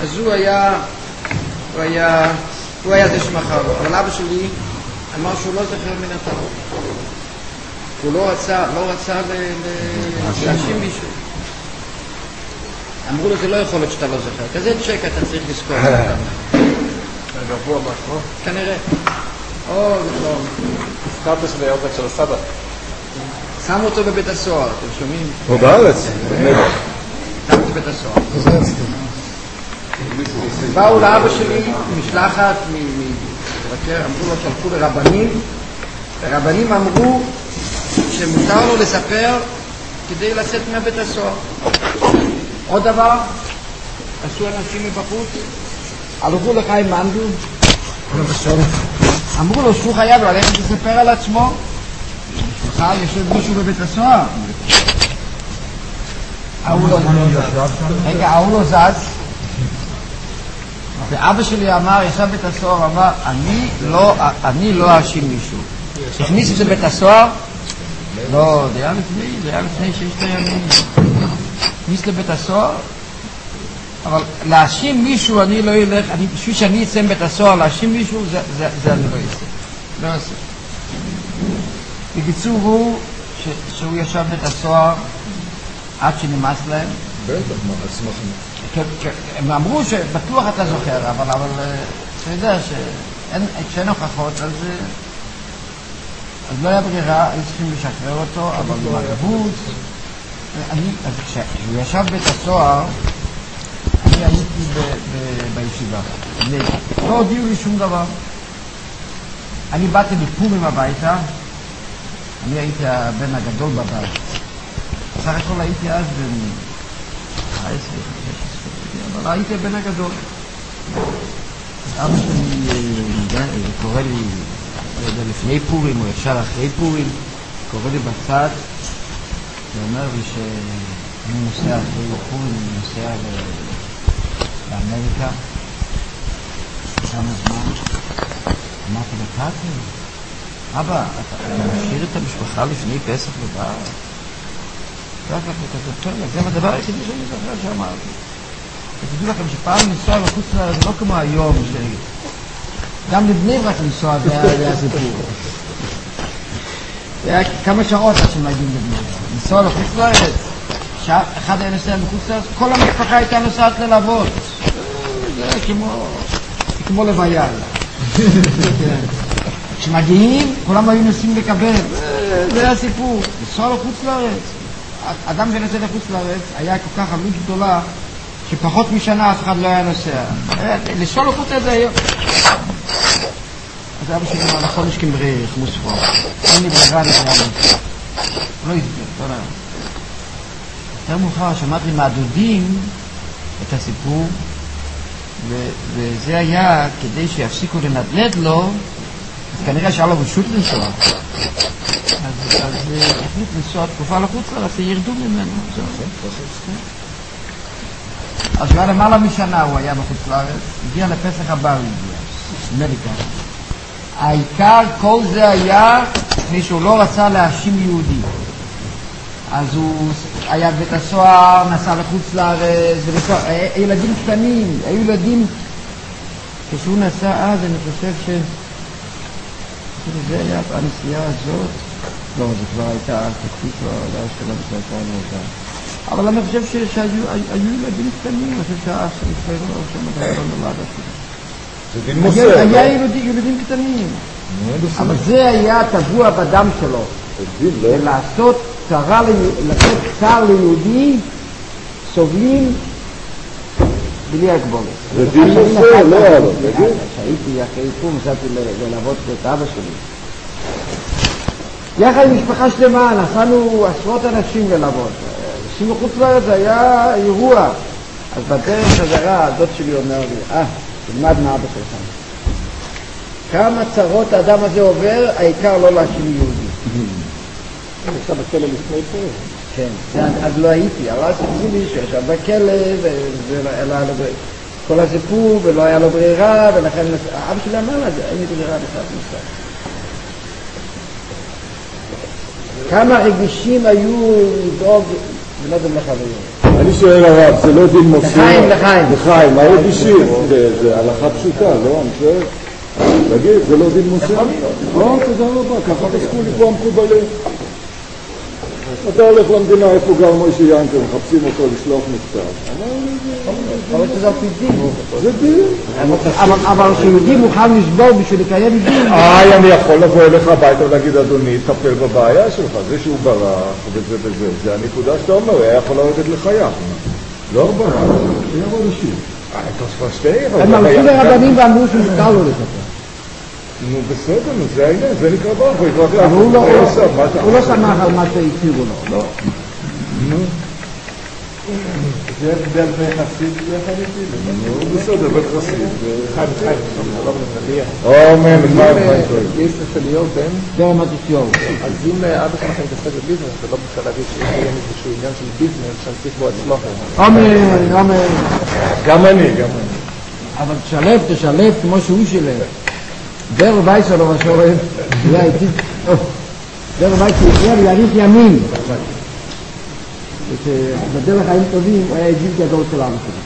אז הוא היה זה שמכר לו. אבל אבא שלי אמר שהוא לא זכר מן התורה. הוא לא רצה להאשים מישהו. אמרו לו, זה לא יכול להיות שאתה לא זוכר. כזה צ'ק אתה צריך לזכור. גבוה משהו? כנראה. או, זה לא. הזכרת שזה היה עובד של הסבא. שמו אותו בבית הסוהר, אתם שומעים? הוא בארץ? שמו אותו בבית הסוהר. באו לאבא שלי משלחת אמרו לו, שלחו לרבנים. הרבנים אמרו שמותר לו לספר כדי לצאת מהבית הסוהר. עוד דבר, עשו אנשים מבחוץ, הלכו לחיים מנדל, אמרו לו שהוא חייב ללכת לספר על עצמו. בכלל יושב מישהו בבית הסוהר. ההוא לא זז, ואבא שלי אמר, ישב בית הסוהר, אמר, אני לא אאשים מישהו. הכניס את זה בית הסוהר? לא, זה היה לפני 6 ימים. הכניס לבית הסוהר, אבל להאשים מישהו אני לא אלך, בשביל שאני אצא מבית הסוהר להאשים מישהו, זה אני לא אעשה. לא אעשה. בקיצור הוא שהוא ישב בית הסוהר עד שנמאס להם. בטח, מה, אשמח. הם אמרו שבטוח אתה זוכר, אבל אתה יודע שאין הוכחות, אז לא היה ברירה, היו צריכים לשחרר אותו, אבל מגבוץ. אז כשהוא ישב בית הסוהר, אני הייתי בישיבה. לא הודיעו לי שום דבר. אני באתי לפורים הביתה, אני הייתי הבן הגדול בבית. בסך הכל הייתי אז בן 15, אבל הייתי הבן הגדול. אבא שלי קורא לי, לפני פורים או אפשר אחרי פורים, קורא לי בצד, ואומר לי שאני נוסע אחרי פורים, אני נוסע לאמריקה. כמה זמן? אמרתי לקראתי, אבא, אתה משאיר את המשפחה לפני פסח לבארץ? זה הדבר היחידי שאני זוכר שאמרתי. ותדעו לכם שפעם לנסוע לחוץ לארץ זה לא כמו היום, גם לבני ברק לנסוע זה היה סיפור. זה היה כמה שעות עד שמגיעים לבני ברק. לנסוע לחוץ לארץ, אחד היה נוסע לחוץ לארץ, כל המשפחה הייתה נוסעת ללוות. זה היה כמו לוויה. כשמגיעים, כולם היו נוסעים לקבל. זה היה סיפור. לנסוע לחוץ לארץ. אדם שנוסע לחוץ לארץ היה כל כך עלות גדולה שפחות משנה אף אחד לא היה נוסע. לנסוע לחוץ לארץ זה היום. אז אבא שלי אמר, נכון יש כמרי חמוספור. אין לי ברירה אני חייב לנסוע. לא הסביר, לא יודע. יותר מאוחר שמעתי מהדודים את הסיפור, וזה היה כדי שיפסיקו לנדנד לו, אז כנראה שהיה לו רשות לנסוע. אז החליט לנסוע תקופה לחוץ לארץ, ירדו ממנו. אז כבר למעלה משנה הוא היה בחוץ לארץ, הגיע לפסח הבא, הוא הגיע, אמריקה. העיקר כל זה היה מישהו לא רצה להאשים יהודי. אז הוא היה בבית הסוהר, נסע לחוץ לארץ, ילדים קטנים, היו ילדים, כשהוא נסע אז אני חושב זה היה הנסיעה הזאת, לא, זה כבר הייתה תקציב, לא היה שלא בסרטה לא הייתה. אבל אני חושב שהיו ילדים קטנים, אני חושב שהאח של ישראל לא שם הדבר לא נולד אפילו. היה ילדים קטנים. אבל זה היה טבוע בדם שלו. ולעשות לתת צער ליהודי, סובלים בלי הגבולת. זה דין נושא, לא היה לו. כשהייתי אחרי פום, נסעתי ללוות את אבא שלי. יחד עם משפחה שלמה, נסענו עשרות אנשים ללוות. אנשים מחוץ לארץ, זה היה אירוע. אז בדרך חזרה, הדוד שלי אומר לי, תלמד מאבא שלך. כמה צרות האדם הזה עובר, העיקר לא להאשים יהודי. אני עכשיו בכלא לפני פה. כן, אז לא הייתי, אבל סיפרו לי שישב בכלא, כל הסיפור, ולא היה לו ברירה, ולכן אבא שלי אמר לה, אין לי ברירה בכלל נסע. כמה רגישים היו לדאוג ולא גם לחברים. אני שואל הרב, זה לא דין מוסר? לחיים. מה עוד אישי? זה הלכה פשוטה, לא? אני שואל. תגיד, זה לא דין מוסר? תודה רבה, ככה תסכו לי פה המקובלים. אתה הולך למדינה, איפה גר מוישה ינקר, מחפשים אותו לשלוח מכתב. אבל זה דין. זה דין. אבל כשיהודי מוכן לשבור בשביל לקיים דין. אני יכול לבוא אליך הביתה ולהגיד, אדוני, תטפל בבעיה שלך. זה שהוא ברח וזה וזה. זה הנקודה שאתה אומר, הוא היה יכול לרדת לחייו. לא הרבה. היה עוד אישי. הם הלכו לרבנים ואמרו שמותר לו לספר. נו בסדר, זה העניין, זה נקרא ברח. אבל הוא לא שמח על מה שהציבו לו. לא. זה הבדל ביחסית לחליטי. נו בסדר, בית חסיד. חיים. אמן, יש ספליות בן? ברמת הציור. אז אם אבא שלכם מתעסק בביזנס, זה לא בכלל להגיד שיש היום איזשהו עניין של ביזנס, שאני צריך בו הצלחה. אמן. גם אני. אבל תשלב כמו שהוא שילב. דר וייסר לא משורם, דר וייסר ישראל יאריך ימים. בדרך חיים טובים הוא היה הגיל גדול של העם שלו.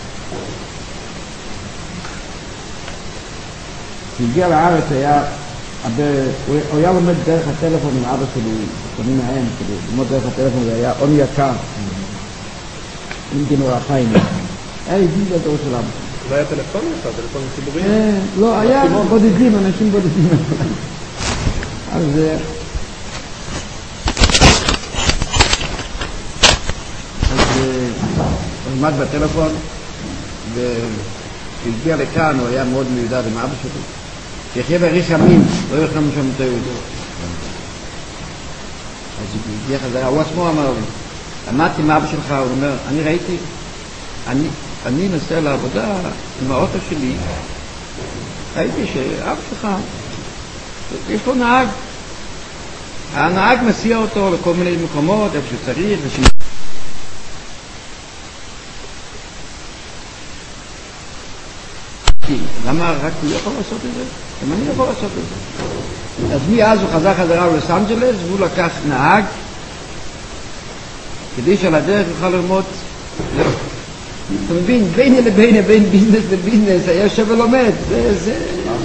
כשהגיע לארץ הוא היה לומד דרך הטלפון עם אבא שלי, שמים מהם, כדי ללמוד דרך הטלפון, זה היה עון יקר. עם גינור החיים. היה הגיל גדול של העם שלו. לא היה טלפונים לך, טלפונים ציבוריים? לא, היה בודדים, אנשים בודדים. אז הוא עמד בטלפון, וכשהגיע לכאן הוא היה מאוד מיודד עם אבא שלי. שיחיה בעריך ימים, לא יחלמו שם את היהודו. אז הוא הגיע חזרה, הוא עצמו אמר לי, עמדתי עם אבא שלך, הוא אומר, אני ראיתי, אני נוסע לעבודה עם האוטו שלי, ראיתי שאבא שלך, יש לו נהג. הנהג מסיע אותו לכל מיני מקומות, איפה שצריך, למה רק הוא יכול לעשות את זה? גם אני יכול לעשות את זה. אז מאז הוא חזרה ללוס אנג'לס, והוא לקח נהג, כדי שעל הדרך יוכל ללמוד. אתה מבין, בין ביזנס לביזנס, היה יושב ולומד, זה...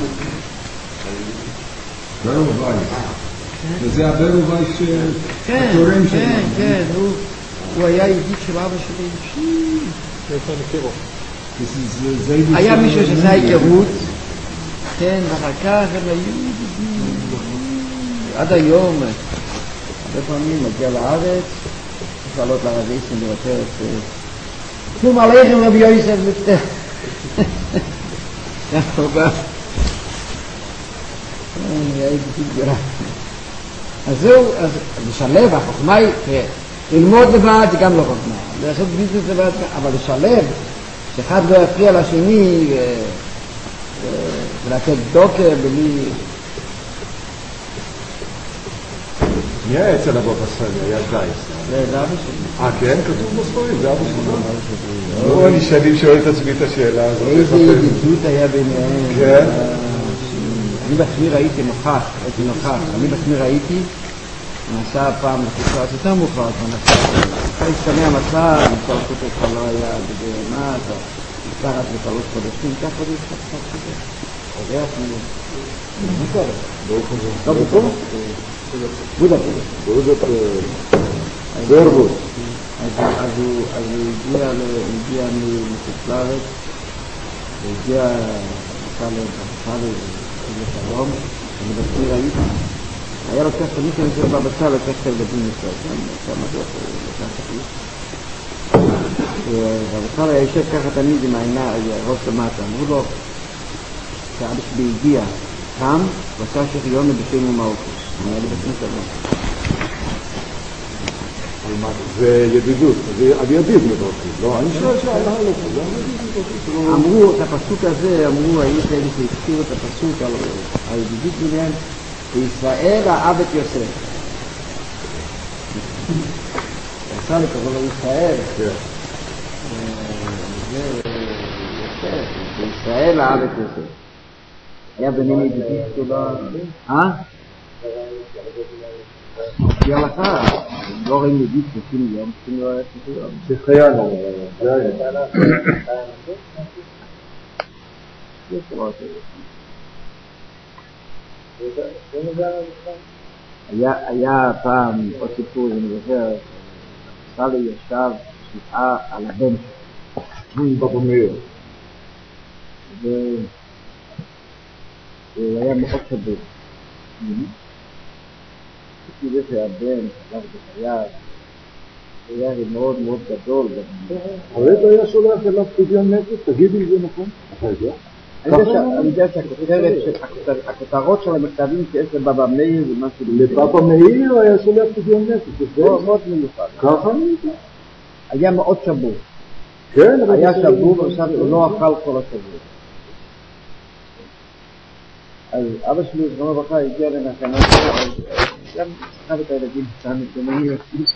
ברור וייס. וזה הברור וייס שהתורם שלנו. כן, הוא היה ידיד של אבא שלי. איפה אני מכירו? היה מישהו שעשה היכרות, כן, ואחר כך הם היו ידידים. עד היום, הרבה פעמים מגיע לארץ, צריך לעלות לרביסים לבקר את... שלום עליכם רבי יוסף לפתח. כן, תודה. הייתי גדולה. אז זהו, אז לשלב, החוכמה היא, ללמוד לבד זה גם לא חוכמה. לעשות ביזנס לבד, אבל לשלב, שאחד לא יפריע לשני, ולתת דוקר בלי... מי היה אצל אבא בספרים? היה גייס. זה אבא שלי. כן? כתוב בספרים, זה אבא שלי. לא, אני שנים שואל את עצמי את השאלה הזאת. איזה ידידות היה ביניהם. כן? אני בעצמי ראיתי נוכח, אני בעצמי ראיתי, נסע פעם לחוצה, זה יותר מאוחר, אחרי השתנה המצב, כל החוצה כבר לא היה בגרמה, אתה נפתחת ל3 חודשים, כך חודש, עובד אפילו. מה קורה? לא בקום? בודפשט. ברבוט. אז הוא הגיע מחוץ לארץ, הוא הגיע, לשלום, אני בעצמי ראיתי. היה לוקח את מי שאני בא בצל, לקח את הילדים ישראל, שם הדוח, לקח את הילדים. והבצל היה יושב ככה תמיד עם העינה, ראש למטה, אמרו לו, שאבא שלי הגיע, קם, ועשה שריון בשם ומאופוס. אני היה לי בעצמי שלום. זה ידידות, זה על ידיד מברכי. לא, אני שואל שעלה עליך, זה ידידות. אמרו, את הפסוק הזה, אמרו, היו כאלה שהזכירו את הפסוק על הידידות ביניהם, בישראל האב את יוסף. יצא לקרוא לו ישראל. כן. יוסף, בישראל האב את יוסף. היה ביניהם ידידות גדולה. לפי ההלכה, לא רואים ידיד 30 יום, צריכים לא היה צריך יום. שחיינו, זה היה. היה פעם עוד סיפור, אני זוכר, סלי ישב שבעה על הבן שלו. בבא מאיר. והוא היה מאוד שבור. לפי זה שהבן חלב בחייו, הוא היה מאוד מאוד גדול. הרב היה שולח אליו פדיון נפש, תגידי אם זה נכון. אני יודע שהכותרות של המכתבים שיש לבבא מאיר ומשהו... לבבא מאיר היה שולח פדיון נפש. זה מאוד מיוחד. ככה אני יודע. היה מאוד שבור. כן, היה שבור ועכשיו הוא לא אכל כל השבור. אז אבא שלי, זכרונו לברכה, הגיע לנחם, אז גם שכב את הילדים שלנו, כמאיר,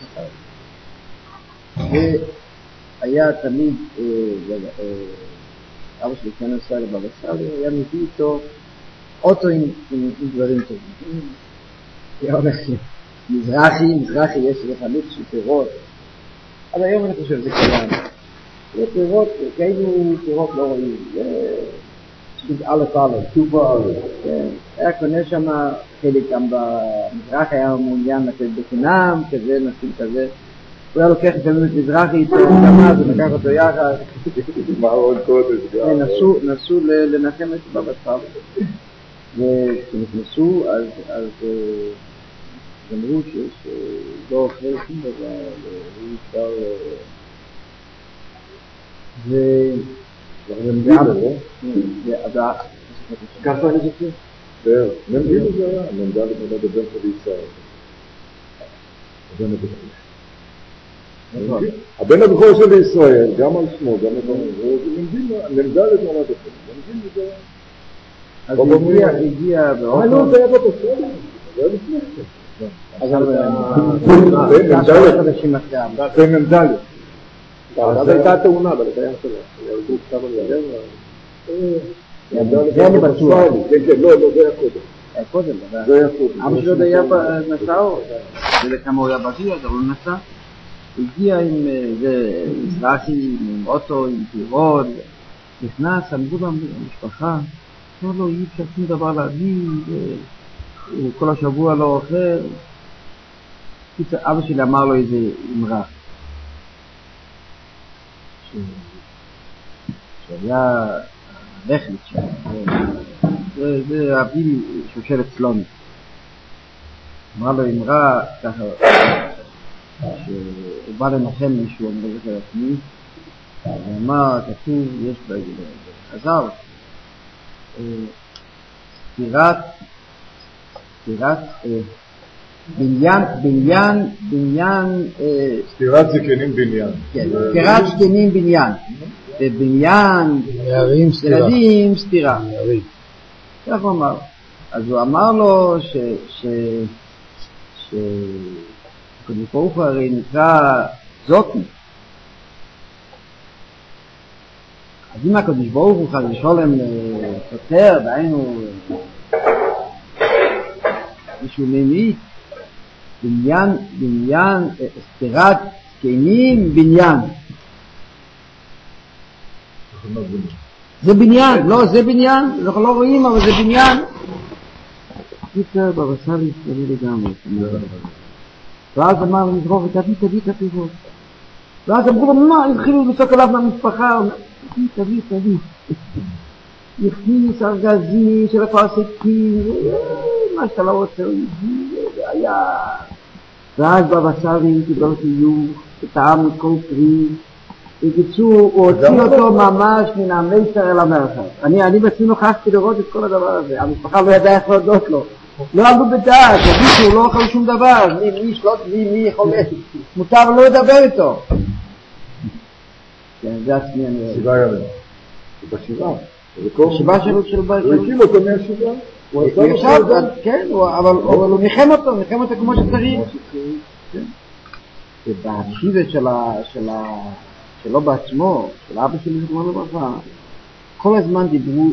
והיה תמיד, אבא שלי כן נסע לבבא סאלי, היה מביא איתו אוטו עם דברים טובים. היה הולך מזרחי, יש לחנות של פירות. עד היום אני חושב שזה קיים. זה פירות, כאילו פירות לא רואים. סוג א', תשובה א'. היה קונה שם חלק גם במזרח, היה מעוניין לתת בחינם, כזה, נשים כזה. הוא היה לוקח לפעמים את מזרחי איתו, אז לקח אותו יחד. מה עוד קודש גם. נסו לנחם את בבא סאלי. וכשנכנסו, אז אמרו שיש לא אוכל שום דבר, ואי אפשר... ככה אני זוכר? כן, נמדיל זה היה, נמדל את הבן של ישראל. הבן הבכור של ישראל, גם על שמו, גם על שמו, נמדל את מולד את נמדיל זה היה. אז הגיע באופן... לא, זה היה בפסול, זה היה לפני כן. אז זה נמדל. אז הייתה תאונה, אבל זה היה זה אני בטוח. לא, זה היה קודם. היה קודם, אבא שלו היה נסעו, וכמה הוא היה בגיר, אבל הוא נסע. הגיע עם מזרחי, עם אוטו, עם פירות, נכנס, עמדו במשפחה, אמר לו, אי אפשר שום דבר להביא, כל השבוע לא אוכל. אבא שלי אמר לו איזה אמרה. שהיה רכלית שם, זה אבי שושלת סלוני. אמר לו אמרה ככה, שהוא בא לנחם מישהו, אני לא זוכר עצמי, ואמר, כתוב, יש בחז"ל, סתירת בניין, סתירת זקנים בניין. כן, סתירת זקנים בניין. ובניין, ילדים, סתירה. כך הוא אמר. אז הוא אמר לו שקדוש ברוך הוא הרי נקרא זוקי. אז אם הקדוש ברוך הוא חס ושלום סותר, דהיינו מישהו ממית, בניין, סתירת זקנים בניין. זה בניין, לא, זה בניין, אנחנו לא רואים, אבל זה בניין. קיצר, בבא סאלי התפלל לגמרי. ואז אמר למזרחי, תביא את הפירות. ואז אמרו לו, מה, התחילו לצעוק עליו מהמשפחה, תביא. הכניס ארגזים של אפרסקים, מה שאתה לא רוצה, זה היה. ואז בבא סאלי קיבל חיוך, וטעם כל פרי. בקיצור, הוא הוציא אותו ממש מן המיצר אל המרחב. אני בעצמי נוכחתי לראות את כל הדבר הזה. המשפחה לא ידעה איך להודות לו. לא עמדו בדעת, הוא לא אוכל שום דבר. מי חולה? מותר לא לדבר איתו. כן, זה עצמי אני רואה. 7 ימים. בשבעה. בשבעה של הוא הקים אותו מהשבעה. הוא ישב, כן, אבל הוא ניחם אותו כמו שצריך. ובשיבת שלו בעצמו, של אבא שלי זכרונו לברכה, כל הזמן דיברו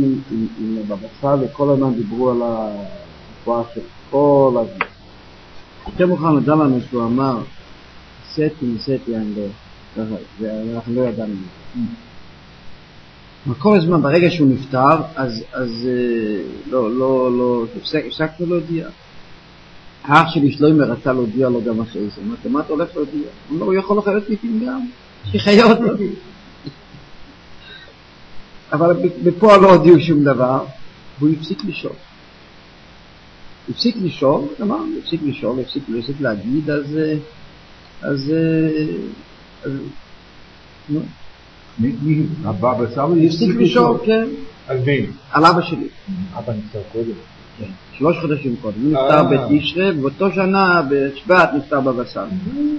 עם בבא סאלי, כל הזמן דיברו על הרפואה של כל הזמן. יותר מוכן נודע לנו שהוא אמר, ניסיתי, אני לא, ואנחנו לא ידענו. כל הזמן, ברגע שהוא נפטר, אז לא, הפסקנו להודיע. האח שלי שלוימר רצה להודיע לו גם אחרי זה. אמרתי, מה אתה הולך להודיע? הוא יכול לחיות לפעמים גם, שחיות לו. אבל בפועל לא הודיעו שום דבר, והוא הפסיק לשאול. הפסיק להגיד, אז מי? הבא בסבי? הפסיק לשאול, כן. על מי? על אבא שלי. אבא נפטר קודם. כן, 3 חודשים קודם. הוא נפטר בתשרי, ובאותו שנה בשבט נפטר בבא סאלי.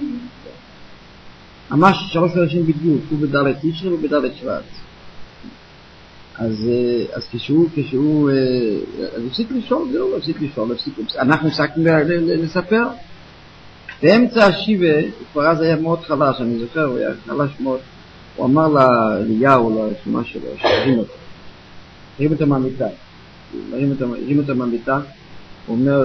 ממש 3 חודשים בדיוק, הוא בד' תשרי ובד' שבט. אז כשהוא הפסיק לשאול, זהו, הפסיק לשאול, אנחנו הפסקנו לספר. באמצע השיבה, כבר אז היה מאוד חלש, אני זוכר, הוא היה חלש מאוד. הוא אמר לאליהו, לשמה שלו, שהרים אותו. הרים אותו מהמיטה, הוא אומר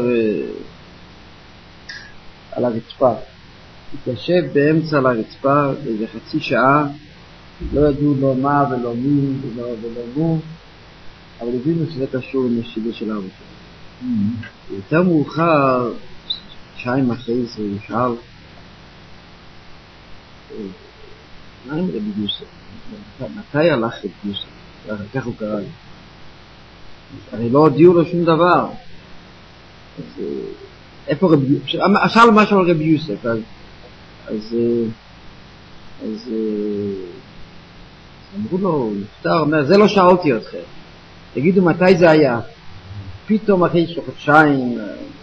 על הרצפה. התיישב באמצע על הרצפה, באיזה חצי שעה, לא ידעו לו מה ולא מי ולא מו, אבל הבינו שזה קשור עם השיבה של אבא שלו. יותר מאוחר, שיים אחרי זה, הוא שאל, מה עם רבי יוסף? מתי הלך רבי יוסף? כך הוא קרא לי. הרי לא הודיעו לו שום דבר. אז איפה רבי יוסף? שאל משהו על רבי יוסף, אז אמרו לו, הוא נפטר, אומר, זה לא שאלתי אתכם. תגידו מתי זה היה. פתאום אחרי חודשיים,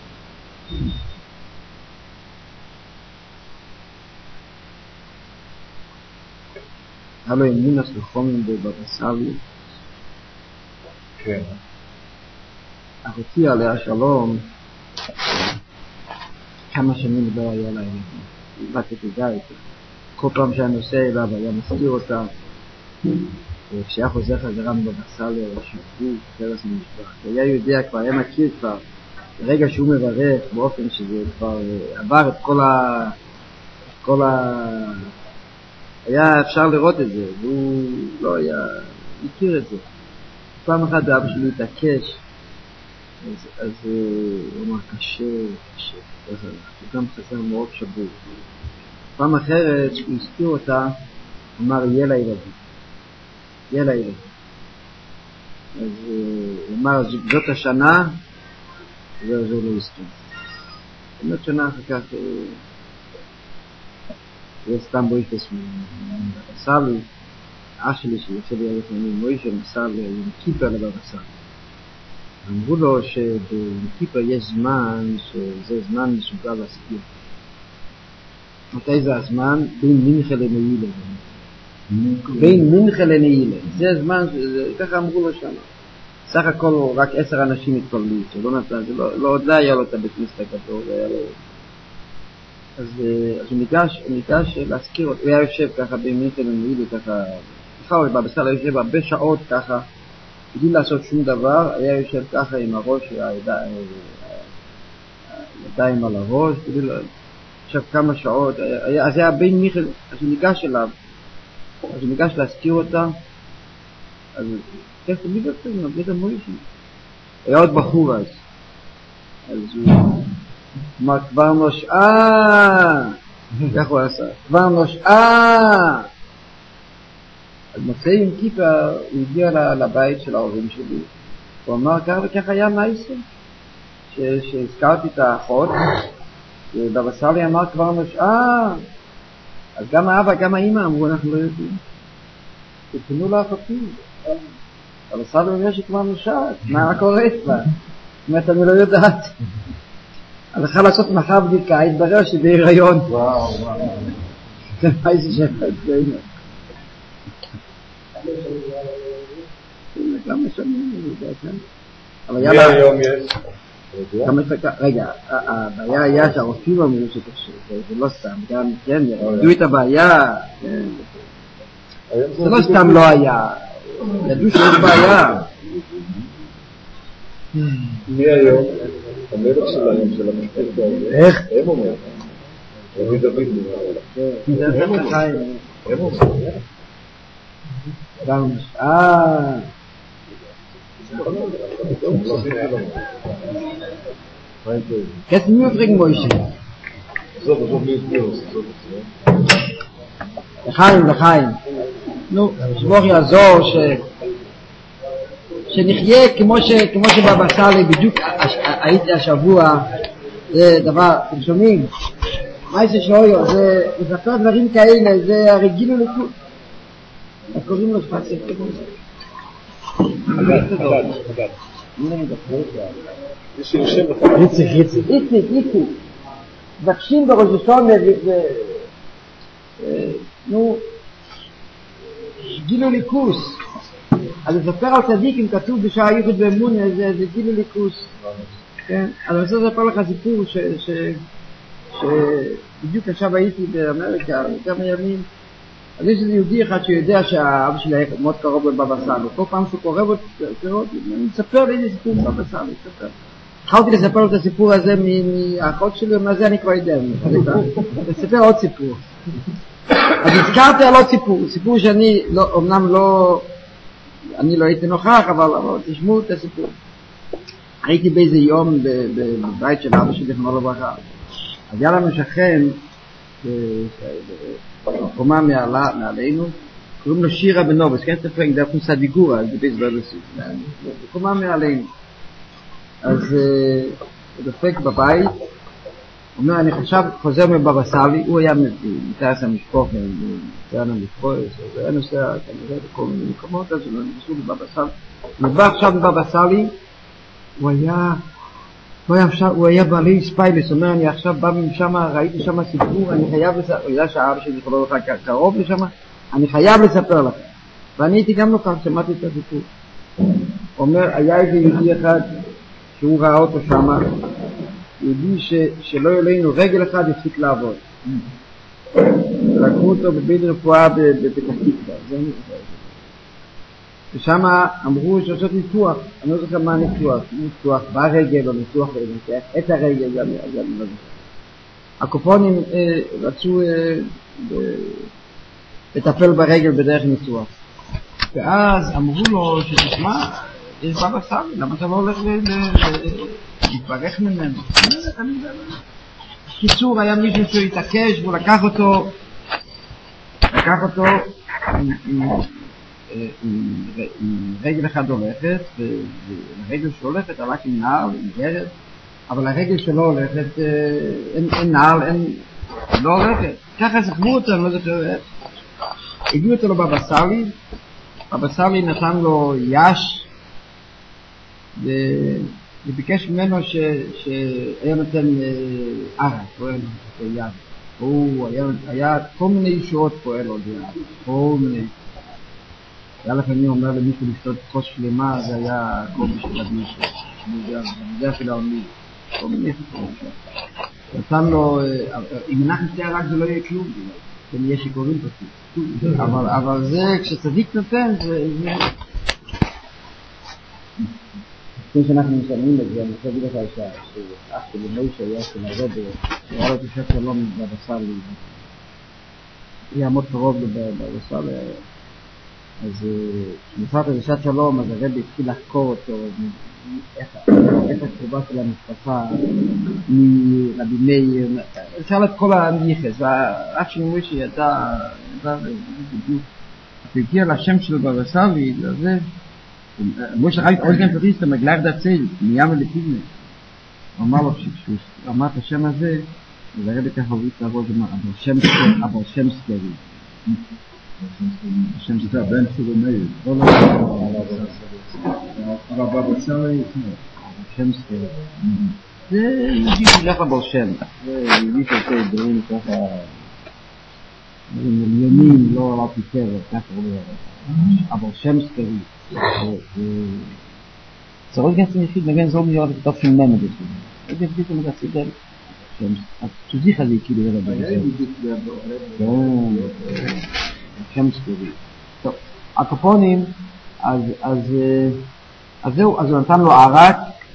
היה לו אמונה סלחומים בבבא סאלי. כן. אחותי עליה שלום, כמה שנים לא היה לה ילדים. בת יחידה איתה. כל פעם שהיה נוסע אליו היה מזכיר אותה. וכשהיה חוזר חזרה מבבא סאלי, היה שפור, פרס ממשפחה. היה יודע כבר, היה מכיר כבר, ברגע שהוא מברך באופן שזה כבר עבר את כל היה אפשר לראות את זה, והוא לא היה מכיר את זה. פעם אחת אבא שלי התעקש, אז הוא אמר קשה, הוא גם חזר מאוד שבור. פעם אחרת, שהוא הזכיר אותה, אמר יהיה לילדים. אז הוא אמר זאת השנה, וזהו לא הזכיר. זאת שנה אחר כך, זה סתם בויפס מבבא סאלי, האח שלי שיוצא לי הלך עם מוישה נסע עם כיפה לבבא סאלי. אמרו לו שבכיפה יש זמן שזה זמן מסוגל להזכיר. מתי זה הזמן? בין מנחה לנעילה. זה הזמן, ככה אמרו לו שם. סך הכל רק 10 אנשים התפללו, שלא נתן, לא עוד לא היה לו את הבית כנסת הגדול, אז הוא ניגש להזכיר אותו, הוא היה יושב ככה במנחה לנעילה, ככה, בכלל בבא סאלי יושב הרבה שעות ככה, בלי לעשות שום דבר, היה יושב ככה עם הראש, הידיים על הראש, עכשיו כמה שעות, אז היה בין מיכל, אז הוא ניגש אליו, אז הוא ניגש להזכיר אותה, אז ככה מי בפתר, נבית המוישים. היה עוד בחור אז הוא אמר, כבר נושעה, כך הוא עשה, כבר נושעה. אז מצא עם כיפה, הוא הגיע לבית של ההורים שלי, הוא אמר, כך וכך היה מייסר, שהזכרתי את האחות, ובבא סאלי אמר כבר נושעה, אז גם האבא, גם האמא אמרו, אנחנו לא יודעים. תתנו לאחותי. בבא סאלי אומר שכבר נושעת, מה קורה כבר? זאת אומרת, אני לא יודעת. הלכה לעשות מחר בדיקה, התברר שבהיריון. וואו. זה מה איזה שפט, זה אימא. כמה שנים, אני יודע, כן. מי היום יש? רגע, הבעיה היה שהרופאים אמרו שקשה, זה לא סתם, גם כן, ידעו את הבעיה, זה לא סתם לא היה, ידעו שיש בעיה. מי היום? המלך שלהם, של המשפט הזה. איך? הם אומר. רבי דוד זה הם אומר. Jetzt nur fragen Moshe. So wie es mir ist. לחיים. נו, שבוח יעזור שנחיה כמו שבבא סאלי, בדיוק הייתי השבוע, זה דבר, אתם שומעים? מה זה שויו? זה לספר דברים כאלה, זה הרגיל ולכות. איך קוראים לו שפת ספר? איציק. מבקשים בראש השונה נו, גילו ליכוס. אז לספר על צדיקים כתוב בשעה ייחוד באמונה, זה גילו ליכוס. כן? אז אני רוצה לספר לך סיפור שבדיוק עכשיו הייתי באמריקה כמה ימים. אז יש איזה יהודי אחד שיודע שהאבא שלי היה מאוד קרוב לבבא סאלי. כל פעם שהוא קורא בו, אני מספר לי איזה סיפור בבבא סאלי. התחלתי לספר לו את הסיפור הזה מהאחות שלי, ומה זה אני כבר יודע. לספר עוד סיפור. אז הזכרתי על עוד סיפור שאני אמנם לא הייתי נוכח, אבל תשמעו את הסיפור. הייתי באיזה יום בבית של אבא שלי, זכרונו לברכה. אז היה לנו שכן, קומה מעלינו, קוראים לו שירה בנובס, כן תפרנק, זה אחוז סדיגורה, זה בייס ברדסית, קומה מעלינו. אז הוא דופק בבית, הוא אומר, אני חוזר מבבא סאלי, הוא היה מתארס המשפוח, מתארן המשפוח, זה היה נוסע כנראה בכל מיני מקומות, אז הוא נסעו לבבא סאלי. הוא בא עכשיו מבבא סאלי, הוא היה בעלי ספיילס, אומר, אני עכשיו בא משם, ראיתי שם סיפור, אני חייב לספר, הוא יודע שהאבא שלי יכול לך קרוב לשם, אני חייב לספר לך. ואני הייתי גם לא כך, שמעתי את הסיפור. הוא אומר, היה איזה יהודי אחד, שהוא ראה אותו שם, יהודי שלא יהיה לנו רגל אחד יפסיק לעבוד. לקחו אותו בבית רפואה בפתח תקווה. ושם אמרו שעושות ניתוח, אני לא זוכר מה ניתוח ברגל או ניתוח את הרגל גם לא זוכר. הקופונים רצו לטפל ברגל בדרך ניתוח. ואז אמרו לו שתשמע, יש בבא סאלי, למה אתה לא הולך להתברך ממנו? קיצור, היה מישהו שהתעקש והוא לקח אותו עם רגל אחד הולכת, והרגל שהולכת הלך עם נעל, עם גרד, אבל הרגל שלו הולכת, אין נעל, לא הולכת. ככה סחבו אותו, אני לא זוכר איך. הגיעו אותו לבבא סאלי, בבא סאלי נתן לו יש, וביקש ממנו שהיה נותן ערק, פועל יד. הוא היה כל מיני ישועות פועל עוד יד, כל מיני. היה לפעמים אומר למישהו לשתות כוס שלמה, זה היה כל בשביל מישהו. זה אפילו עומד, כל מיני סיפורים. נתן לו, אם אנחנו שתהיה רק זה לא יהיה כלום, זה נהיה שיקורים פשוט. אבל זה, כשצדיק נותן, זה... לפני שאנחנו משלמים את זה, אני רוצה להגיד לך שאח שלי מוישה היה של הרבי, היה לו תשת שלום בבא סאלי, היה מאוד קרוב לבבא סאלי, אז כשנפרת תשת שלום, אז הרבי התחיל לחקור אותו, איך הקרובה של המשפחה, מרבי מאיר, שאל את כל הניחס, והאח שלי מוישה ידע בדיוק, הוא הגיע לשם של בבא סאלי, זה מוישה חייב אורגן פריסטה מגלח דצל, מים ולטיבנה. הוא אמר לו, כשהוא אמר את השם הזה, אז הרבי ככה הוריד לעבוד, אבל שם סקרי. השם סקרי, בן סקרי מאיר. לא, אבל בבא סאלי, שם סקרי. זה יהודי שלך לבר שם. זה יהודי שעושה דברים ככה, מיליונים, לא עלה פיתרת, ככה הוא לא אבל שם סקרי. צריך גם יחיד מגן זו מיועד לכתוב של ממד את זה. זה בדיוק אני רציתי דרך. שזיך הזה כאילו ירד בזה. שם סקורי. טוב, הקופונים, אז זהו, אז הוא נתן לו ערק,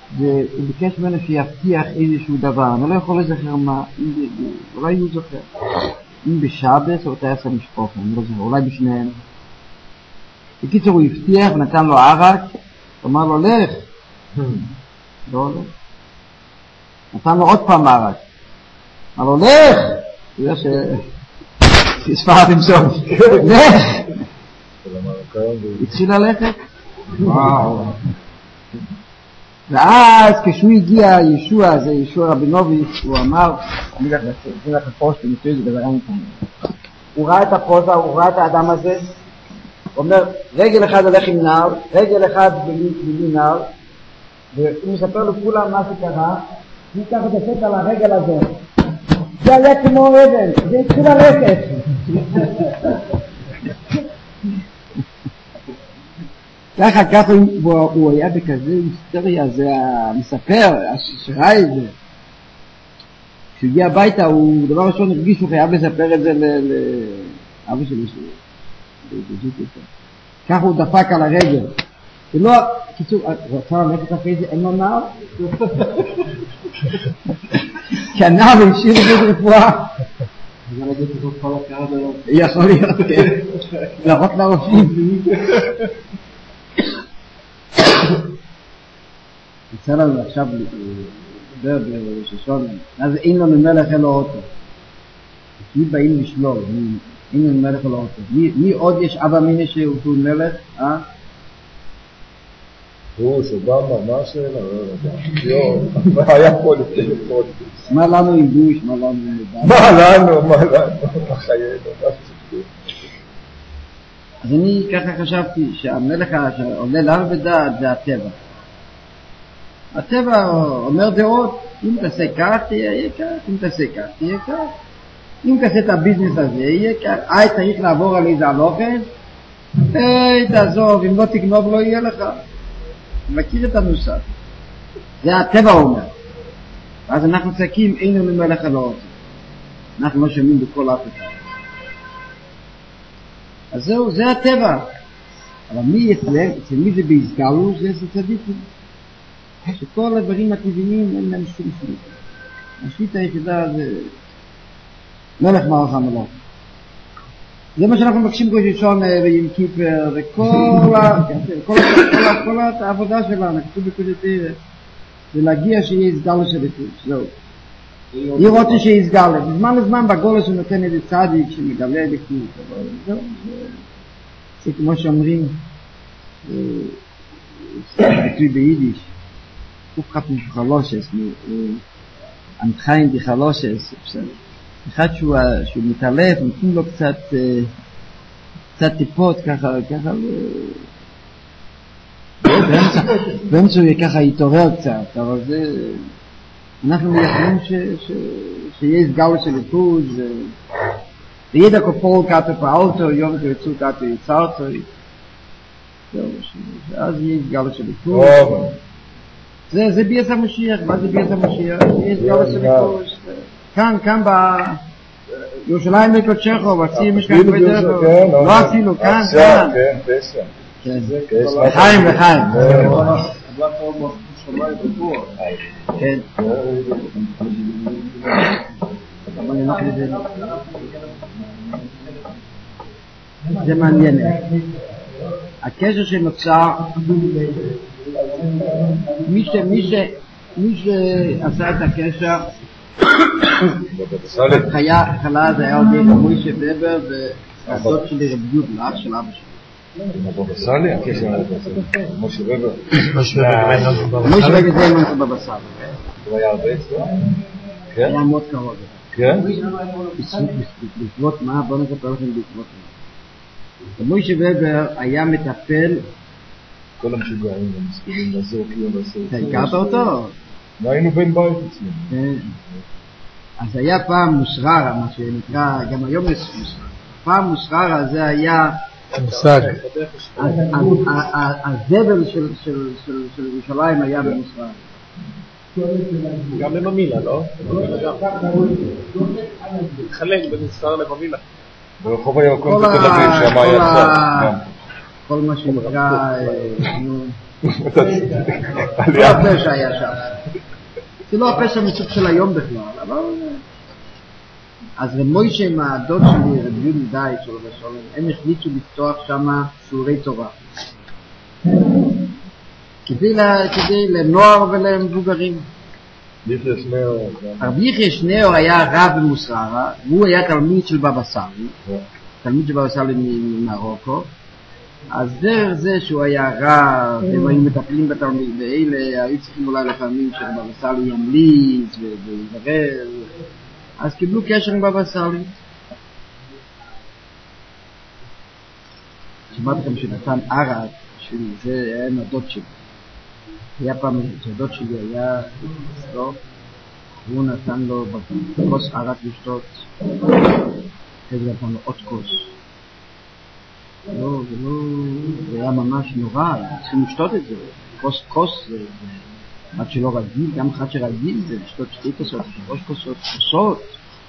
והוא ביקש ממנו שיבטיח איזשהו דבר, אני לא יכול לזכר מה, אולי הוא זוכר, אם בשבס או תעשה משפחה, אני לא זוכר, אולי בשניהם. בקיצור הוא הבטיח ונתן לו ערק, אמר לו לך, לא הולך. נתן לו עוד פעם ערק, אמר לו לך, הוא יודע שספרד עם סוף, לך, התחיל ללכת, וואו. ואז כשהוא הגיע ישוע, זה ישוע רבינוביץ', הוא אמר, אני לך לפוסט, אני חושב שזה דבר אין. הוא ראה את הפוזה, הוא ראה את האדם הזה, הוא אומר, רגל אחד הולך עם נער, רגל אחד בלי נער, והוא מספר לכולם מה שקרה, הוא ייקח את הסט על הרגל הזה. זה היה כמו אבן, זה התחיל ללכת. ככה הוא היה בכזה היסטריה, זה המספר, שראה את זה. כשהוא הגיע הביתה, הוא דבר ראשון הרגיש שהוא חייב לספר את זה לאבא שלי. ככה הוא דפק על הרגל. ולא, קיצור, הוא רצה ללכת אחרי זה, אין לו נער? כי הנער הוא השאיר את זה רפואה. יכול להיות, כן. להראות לרופאים. יצא לנו עכשיו לדבר בששון, אז אין לנו מלך אלו אוטו. מי באים לשלול? אין לנו מלך אלו אוטו. מי עוד יש אבא מיני שהוא מלך? הוא סובבה, מה השאלה? מה היה פה לפני לפחות? מה לנו עם גוש? מה לנו עם לבן? מה לנו? מה חיינו? אז אני ככה חשבתי שהמלך שעולה לנו בדעת זה הטבע. הטבע אומר דעות, אם תעשה כך תהיה כך, אם תעשה כך תהיה כך, אם תעשה את הביזנס הזה יהיה כך, צריך לעבור על איזה הלוכן, תעזוב, אם לא תגנוב לא יהיה לך. מכיר את הנוסף. זה הטבע אומר. אז אנחנו צעקים, אין לנו מלך על האוטו. אנחנו לא שומעים בכל אף אחד. אז זהו, זה הטבע. אבל מי אצלם, אצל מי זה בהסגלו, זה צדיקים. שכל הדברים הטבעיים אין להם שום שליטה. השליטה היחידה זה מלך מערך המלוך. זה מה שאנחנו מבקשים כל ראשון ועם כיפר וכל העבודה שלנו, כתוב בקודש זה להגיע שיהיה הסגלה של הכול. זהו. היא רוצה שיהיה הסגלה. בזמן לזמן בגולש הוא נותן איזה צדיק שמגלה את הכול. זה כמו שאומרים, ביטוי ביידיש, כופחת מחלושס, אנתחיים בחלושס, אחד שהוא מתעלף, נותנים לו קצת טיפות ככה, באמצע הוא ככה יתעורר קצת, אבל זה, אנחנו מייחלים שיהיה סגל של ליכוז, וידע כפול כתו פעלתו, יום תרצו כתו יצרתו, אז יהיה סגל של ליכוז. זה ביאס המשיח, מה זה ביאס המשיח? יהיה סגל של ליכוז. כאן בירושלים בקודשךו, ועשי משכן בדרך, לא אפילו, כאן. כן, פסע. לחיים. כן. זה מעניין. הקשר שנוצר, מי שעשה את הקשר, חלה זה היה עוד מוישה ובר והדוד שלי רב יהודה, אח של אבא שלי. בבא סאלי? הקשר היה מוישה ובר. מוישה ובר זה אימן בבא סאלי. הוא היה הרבה אצלו? כן? היה מאוד קרוב. כן? בעקבות מה? בוא נספר לכם בעקבות מה. מוישה ובר היה מטפל. כל המשוגעים ומסכימים לעזור קיום ועשור. אתה הכרת אותו? והיינו בן בית אצלנו. אז היה פעם מוסררה, מה שנקרא, גם היום יש מוסררה. פעם מוסררה זה היה מושג. הזבל של ירושלים היה במוסררה. גם בממילה, לא? התחלק בין מוסררה לממילה. ברחוב הירקון בתל אביב, שם היה צד. כל מה שנקרא לא הפשע היה שם. זה לא הפשע מסוג של היום בכלל, אבל... אז רב מוישה עם הדוד שלי, רב יהודה דייט שלו ושולם, הם החליטו לפתוח שם שיעורי תורה. כדי לנוער ולמבוגרים. רבי יחיא שניאור היה רב במוסררה, והוא היה תלמיד של בבא סאלי, תלמיד של בבא סאלי ממרוקו. אז דרך זה שהוא היה רב, הם היו מטפלים בתלמיד, ואלה היו צריכים אולי לפעמים שבבא סאלי ימליץ ויברר, אז קיבלו קשר עם בבא סאלי. שמעתי לכם שנתן ערד, שזה היה עם הדוד שלי. היה פעם שהדוד שלי היה אצלו, והוא נתן לו כוס ערד לשתות, אחרי זה נתן לו עוד כוס. זה היה ממש נורא, צריכים לשתות את זה, כוס, עד שלא רגיל, גם אחד שרגיל זה לשתות 2 כוסות, 3 כוסות.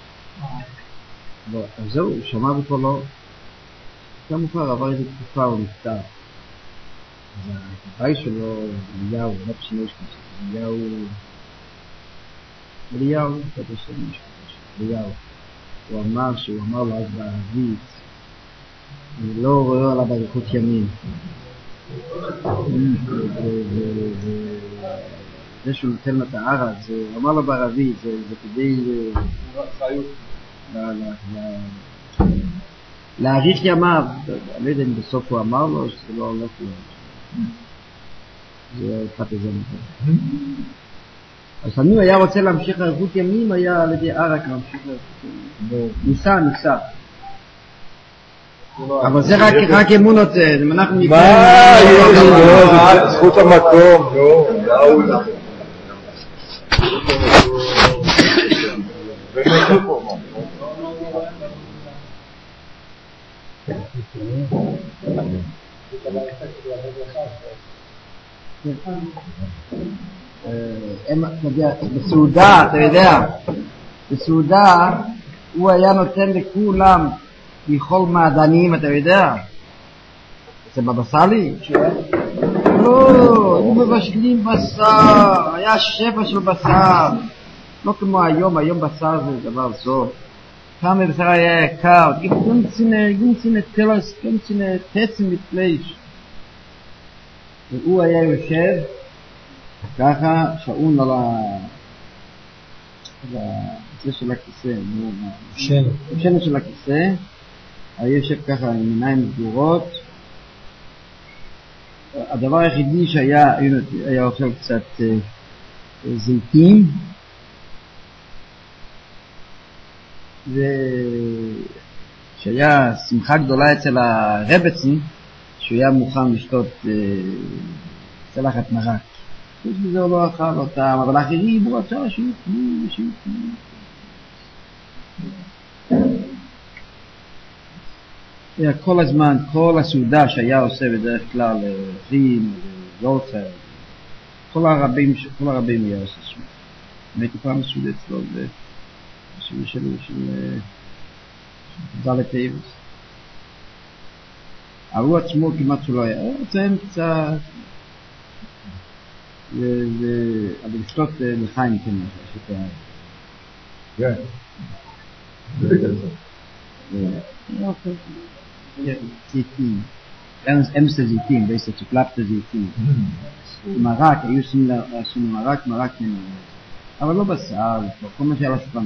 אז זהו, הוא שמע בקולו, גם הוא כבר עבר איזה תקופה, הוא נפטר. אז הבית שלו, אליהו, לא פשינו שכוס, אליהו, הוא אמר שהוא אמר לו אז בערבית, אני לא רואה עליו באריכות ימים. זה שהוא נותן לו את הערד, הוא אמר לו בערבית, זה כדי להאריך ימיו. אני לא יודע אם בסוף הוא אמר לו שזה לא הולך לו. זה קצת איזה נתן. אז אני היה רוצה להמשיך לאריכות ימים, היה על ידי ערק להמשיך לאריכות ימים. ניסה. אבל זה רק אמון נותן, אם אנחנו ניתן... מה? זכות המקום, בסעודה, אתה יודע, בסעודה הוא היה נותן לכולם לאכול מעדנים, אתה יודע? זה בבא סאלי? לא, הם מבשלים בשר, היה שפע של בשר. לא כמו היום בשר זה דבר זול. כמה בשר היה יקר, גונצינה טלס, גונצינה תצם מתפלש. והוא היה יושב ככה, שעון על זה של הכיסא, השן של הכיסא, היה יושב ככה עם עיניים סגורות. הדבר היחידי היה אוכל קצת זיתים, ושהיה שמחה גדולה אצל הרבצים שהוא היה מוכן לשתות צלחת מרק. חוץ מזה הוא לא אכל אותם, אבל האחרים הוא רצה שיתנו. כל הזמן, כל הסעודה שהיה עושה בדרך כלל רים, זולצר, כל הרבים היה עושה שם. הייתי פעם סעודה אצלו בסעודה של דלת איבס. אבל הוא עצמו כמעט שלא היה. הוא רוצה קצת אבל לשתות לחיים כן משהו. כן. זיתים. אמס זיתים, בעצם צ'קלפת זיתים. מרק, היו עושים מרק ממנו. אבל לא בשר, כל מה שהיה לשפן.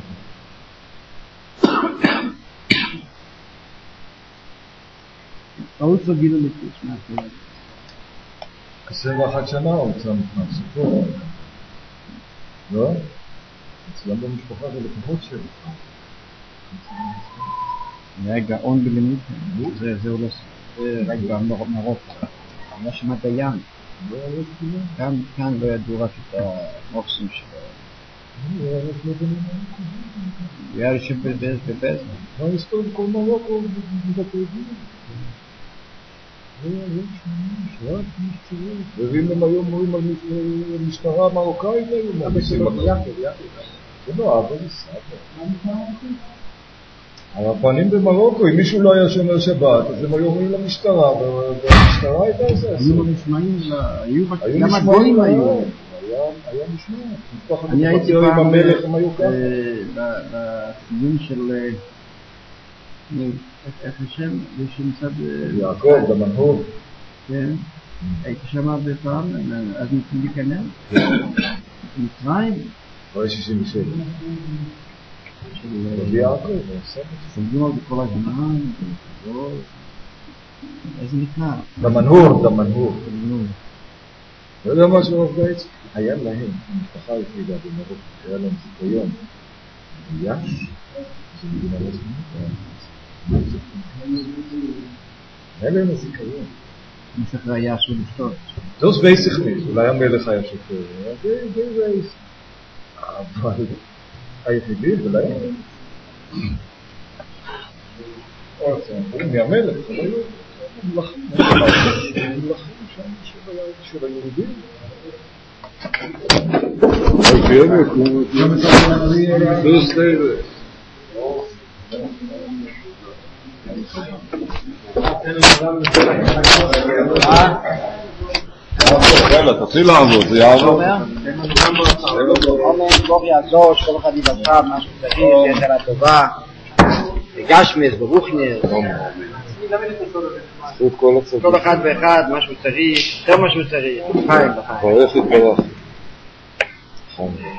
פרוץ לא גילו לפוץ מהפעולה. 21 שנה הוא יצא מהסופו. לא? אצלם במשפחה זה לפחות שלי. היה גאון בלימוד, זהו לא רק במרוקו, היה שם דיין. כאן לא ידעו רק את המוקסים שלו. הוא היה יושב בבזמן. מה יסתור בכל מרוקו ובתרגים? ואם הם היום אומרים על משטרה מרוקאית היום, זה לא, אבל זה סבא. הרבנים במרוקו, אם מישהו לא היה שומר שבת, אז הם היו אומרים למשטרה, והמשטרה הייתה עושה. היו נשמעים, גם הגויים היו. היה נשמע. אני הייתי פעם בסיום של, איך השם? יש מצד... יעקב, במנהור. כן. הייתי שם בפעם, אז נתנו להיכנס. מצרים. אחרי 67. של יעקב. סוגרים על זה כל הזמן. איזה נקרא? במנהור. לא יודע מה שרב גייץ היה להם, המשפחה היחידה במרוקו, היה להם זיכיון. היה? זה מדינה לא זכות. היה להם הזיכיון. מסך היה אסור לשתות. Das weiß ich nicht, אולי המלך היה שוטר. זה weiß. אבל היחידים זה להם. עוד פעם, מהמלך, זה לא יהיו. מלכים שם של היהודים. יאללה, תתחיל לעבוד, זה יעבור. ברוך יעזור, שכל אחד ידבר, משהו צריך, יתר הטובה, גשמס, ברוכנר. כל אחד ואחד, משהו צריך, יותר משהו צריך. חיים, בחיים. ברך יתברך.